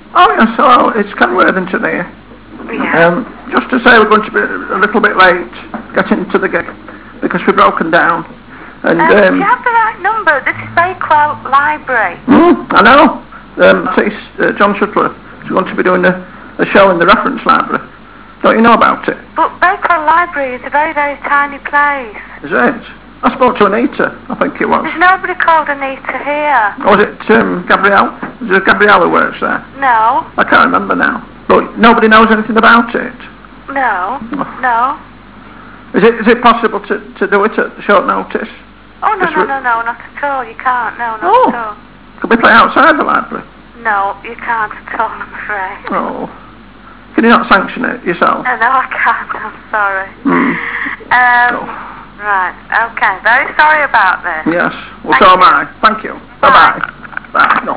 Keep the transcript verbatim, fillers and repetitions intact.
Oh yes, hello, it's Ken Worthington here. Yeah. Um, just to say we're going to be a little bit late getting to the gig because we've broken down. And Um, um, do you have the right number? This is Bakewell Library. mm, I know. Um, it's, uh, John Sutcliffe is going to be doing a, a show in the reference library. Don't you know about it? But Bakewell Library is a very, very tiny place. Is it? I spoke to Anita, I think it was. There's nobody called Anita here. Or was it um, Gabrielle? Is it Gabrielle who works there? No. I can't remember now. But nobody knows anything about it. No. No. Is it is it possible to, to do it at short notice? Oh, no, Just no, re- no, no, not at all. You can't. No, not Oh. at all. Could we play outside the library? No, you can't at all, I'm afraid. Oh. Can you not sanction it yourself? No, no, I can't. I'm sorry. Mm. Um, Oh. Right. Okay. Very sorry about this. Yes. Well, Thank so am you. I. Thank you. Bye. Bye-bye. Bye. No.